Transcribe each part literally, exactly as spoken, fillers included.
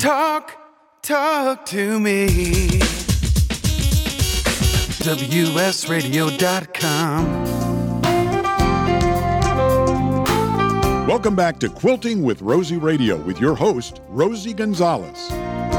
Talk, talk to me. W S radio dot com. Welcome back to Quilting with Rosie Radio with your host, Rosie Gonzalez.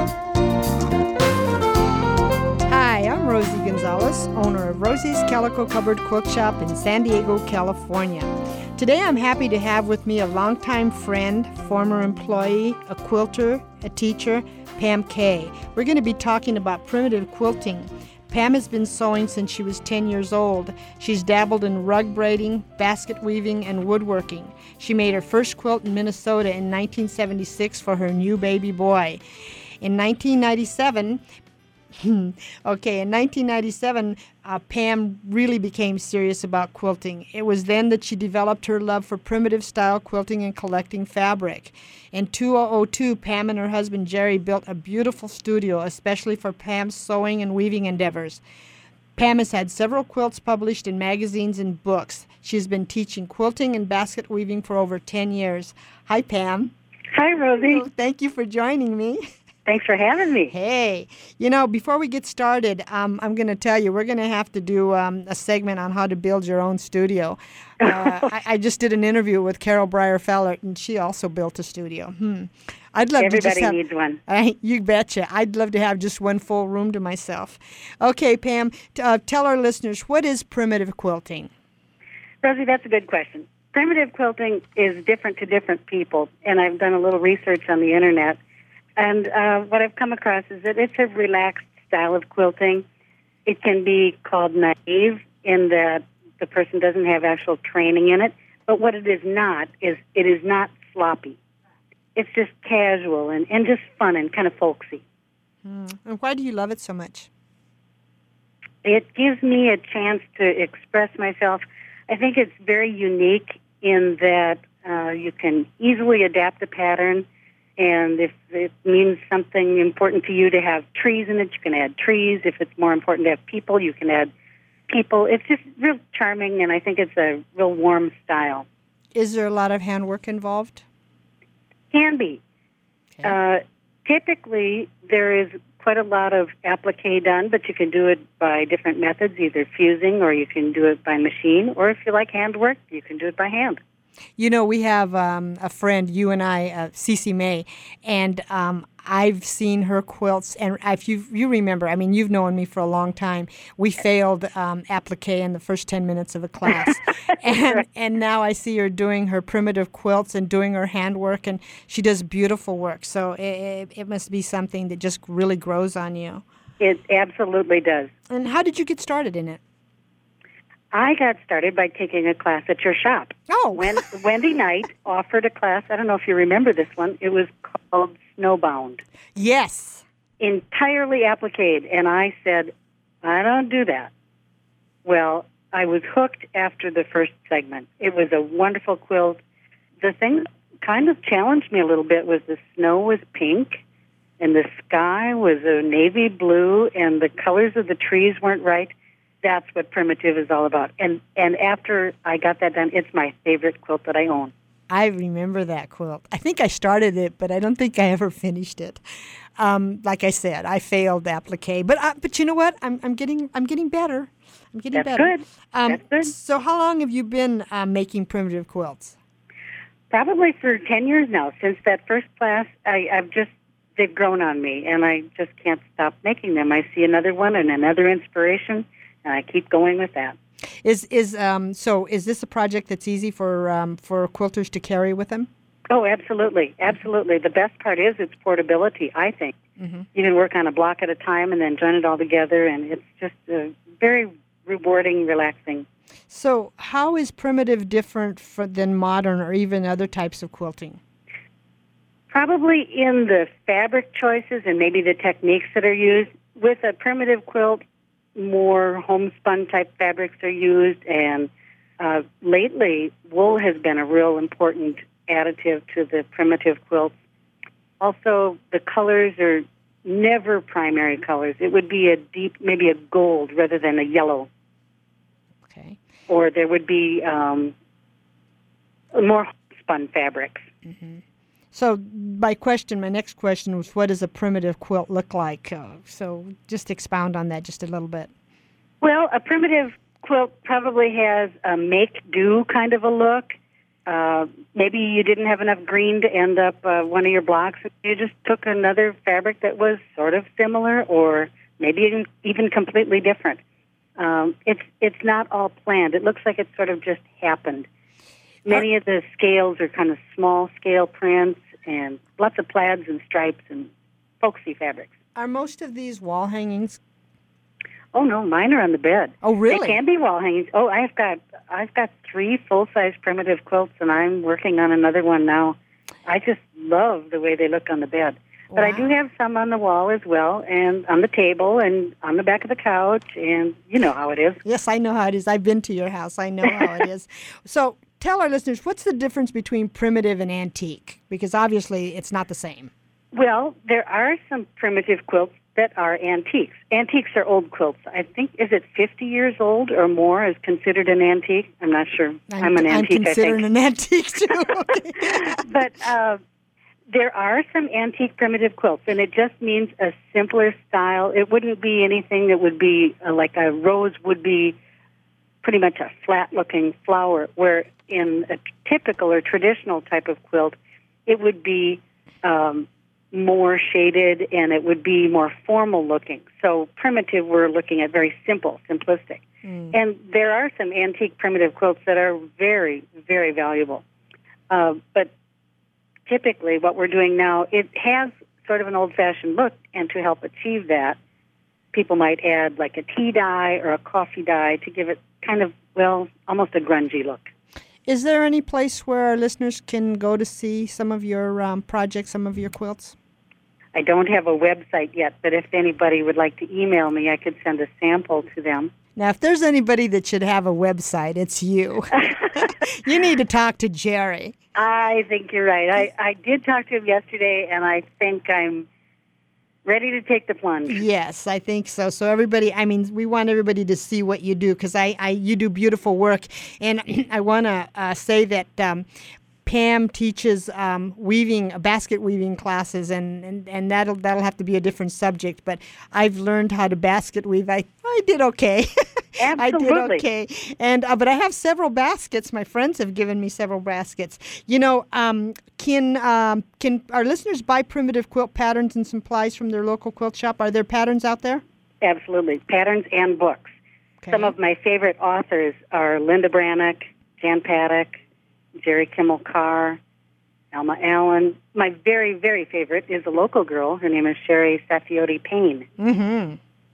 Hi, I'm Rosie Gonzalez, owner of Rosie's Calico Cupboard Quilt Shop in San Diego, California. Today I'm happy to have with me a longtime friend, former employee, a quilter, a teacher, Pam Kay. We're going to be talking about primitive quilting. Pam has been sewing since she was ten years old. She's dabbled in rug braiding, basket weaving, and woodworking. She made her first quilt in Minnesota in nineteen seventy-six for her new baby boy. In nineteen ninety-seven, okay, in nineteen ninety-seven, uh, Pam really became serious about quilting. It was then that she developed her love for primitive style quilting and collecting fabric. In two thousand two, Pam and her husband Jerry built a beautiful studio, especially for Pam's sewing and weaving endeavors. Pam has had several quilts published in magazines and books. She's been teaching quilting and basket weaving for over ten years. Hi, Pam. Hi, Rosie. Oh, thank you for joining me. Thanks for having me. Hey, you know, before we get started, um, I'm going to tell you, we're going to have to do um, a segment on how to build your own studio. Uh, I, I just did an interview with Carol Breyer-Fellert, and she also built a studio. Hmm. I'd love Everybody to just have, needs one. Uh, you betcha. I'd love to have just one full room to myself. Okay, Pam, t- uh, tell our listeners, what is primitive quilting? Rosie, that's a good question. Primitive quilting is different to different people, and I've done a little research on the Internet. And uh, what I've come across is that it's a relaxed style of quilting. It can be called naive in that the person doesn't have actual training in it. But what it is not is it is not sloppy. It's just casual and, and just fun and kind of folksy. Hmm. And why do you love it so much? It gives me a chance to express myself. I think it's very unique in that uh, you can easily adapt the pattern. And if it means something important to you to have trees in it, you can add trees. If it's more important to have people, you can add people. It's just real charming, and I think it's a real warm style. Is there a lot of handwork involved? Can be. Okay. Uh, typically, there is quite a lot of applique done, but you can do it by different methods, either fusing or you can do it by machine, or if you like handwork, you can do it by hand. You know, we have um, a friend, you and I, uh, Cece May, and um, I've seen her quilts, and if you you remember, I mean, you've known me for a long time. We failed um, applique in the first ten minutes of a class, and and now I see her doing her primitive quilts and doing her handwork, and she does beautiful work. So it, it must be something that just really grows on you. It absolutely does. And how did you get started in it? I got started by taking a class at your shop. Oh. When Wendy Knight offered a class. I don't know if you remember this one. It was called Snowbound. Yes. Entirely appliqued. And I said, I don't do that. Well, I was hooked after the first segment. It was a wonderful quilt. The thing that kind of challenged me a little bit was the snow was pink, and the sky was a navy blue, and the colors of the trees weren't right. That's what primitive is all about. And and after I got that done, it's my favorite quilt that I own. I remember that quilt. I think I started it, but I don't think I ever finished it. Um, like I said, I failed applique, but uh, but you know what? I'm I'm getting I'm getting better. I'm getting That's better. good. Um, That's good. So how long have you been uh, making primitive quilts? Probably for ten years now. Since that first class, I, I've just they've grown on me, and I just can't stop making them. I see another one and another inspiration. And I keep going with that. Is is um so is this a project that's easy for um, for quilters to carry with them? Oh, absolutely, absolutely. The best part is its portability. I think mm-hmm. You can work on a block at a time and then join it all together, and it's just uh, very rewarding, relaxing. So, how is primitive different for, than modern or even other types of quilting? Probably in the fabric choices and maybe the techniques that are used. With a primitive quilt, more homespun type fabrics are used, and uh, lately wool has been a real important additive to the primitive quilts. Also, the colors are never primary colors. It would be a deep, maybe a gold rather than a yellow. Okay. Or there would be um, more homespun fabrics. Mm-hmm. So my question, my next question was, what does a primitive quilt look like? Uh, so just expound on that just a little bit. Well, a primitive quilt probably has a make-do kind of a look. Uh, maybe you didn't have enough green to end up uh, one of your blocks. You just took another fabric that was sort of similar, or maybe even, even completely different. Um, it's it's not all planned. It looks like it sort of just happened. Many of the scales are kind of small scale prints and lots of plaids and stripes and folksy fabrics. Are most of these wall hangings? Oh no, mine are on the bed. Oh really? They can be wall hangings. Oh, I've got I've got three full size primitive quilts, and I'm working on another one now. I just love the way they look on the bed. But wow. I do have some on the wall as well, and on the table, and on the back of the couch, and you know how it is. Yes, I know how it is. I've been to your house. I know how it is. So tell our listeners, what's the difference between primitive and antique? Because obviously it's not the same. Well, there are some primitive quilts that are antiques. Antiques are old quilts. I think, is it fifty years old or more is considered an antique? I'm not sure. I'm, I'm an antique, I'm considering I think. an antique, too. Okay. But uh, there are some antique primitive quilts, and it just means a simpler style. It wouldn't be anything that would be uh, like a rose would be pretty much a flat-looking flower, where in a typical or traditional type of quilt, it would be um, more shaded and it would be more formal-looking. So primitive, we're looking at very simple, simplistic. Mm. And there are some antique primitive quilts that are very, very valuable. Uh, but typically what we're doing now, it has sort of an old-fashioned look, and to help achieve that, people might add like a tea dye or a coffee dye to give it kind of, well, almost a grungy look. Is there any place where our listeners can go to see some of your um, projects, some of your quilts? I don't have a website yet, but if anybody would like to email me, I could send a sample to them. Now, if there's anybody that should have a website, it's you. You need to talk to Jerry. I think you're right. I, I did talk to him yesterday, and I think I'm ready to take the plunge. Yes, I think so. So everybody, I mean, we want everybody to see what you do, because I, I, you do beautiful work. And I want to uh, say that um, Pam teaches um, weaving, basket weaving classes, and, and, and that'll that'll have to be a different subject. But I've learned how to basket weave. I, I did okay. Absolutely. I did okay. And uh, but I have several baskets. My friends have given me several baskets. You know, um, can um, can our listeners buy primitive quilt patterns and supplies from their local quilt shop? Are there patterns out there? Absolutely. Patterns and books. Okay. Some of my favorite authors are Linda Brannock, Jan Paddock, Jerry Kimmel Carr, Alma Allen. My very, very favorite is a local girl. Her name is Sherry Saffioti Payne. Mm-hmm.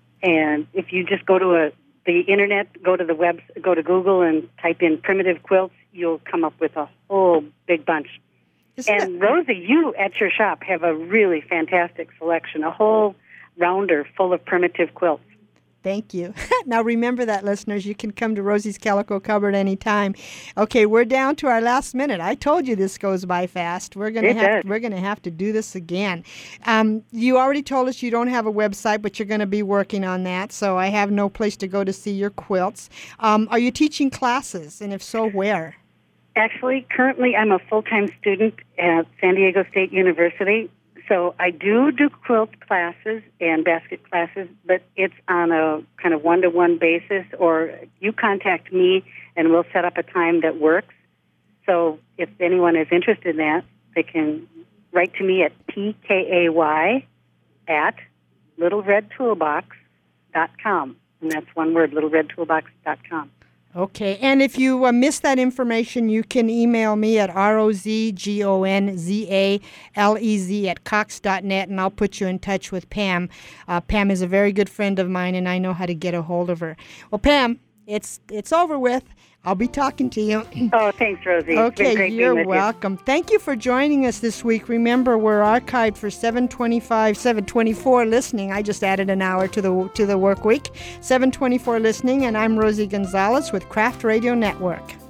And if you just go to a the internet, go to the web, go to Google and type in primitive quilts, you'll come up with a whole big bunch. Isn't and that... Rosie, you at your shop have a really fantastic selection, a whole rounder full of primitive quilts. Thank you. Now remember that, listeners. You can come to Rosie's Calico Cupboard anytime. Okay, we're down to our last minute. I told you this goes by fast. We're gonna it have does. we're gonna have to do this again. Um, you already told us you don't have a website, but you're going to be working on that. So I have no place to go to see your quilts. Um, are you teaching classes, and if so, where? Actually, currently I'm a full-time student at San Diego State University. So I do do quilt classes and basket classes, but it's on a kind of one-to-one basis, or you contact me and we'll set up a time that works. So if anyone is interested in that, they can write to me at P K A Y at little red toolbox dot com. And that's one word, little red toolbox dot com. Okay, and if you uh, miss that information, you can email me at R O Z G O N Z A L E Z at cox dot net, and I'll put you in touch with Pam. Uh, Pam is a very good friend of mine, and I know how to get a hold of her. Well, Pam, it's it's over with. I'll be talking to you. Oh, thanks, Rosie. Okay, it's been great you're being with welcome. You. Thank you for joining us this week. Remember, we're archived for seven twenty-five, seven twenty-four listening. I just added an hour to the to the work week. seven twenty-four listening, and I'm Rosie Gonzalez with Craft Radio Network.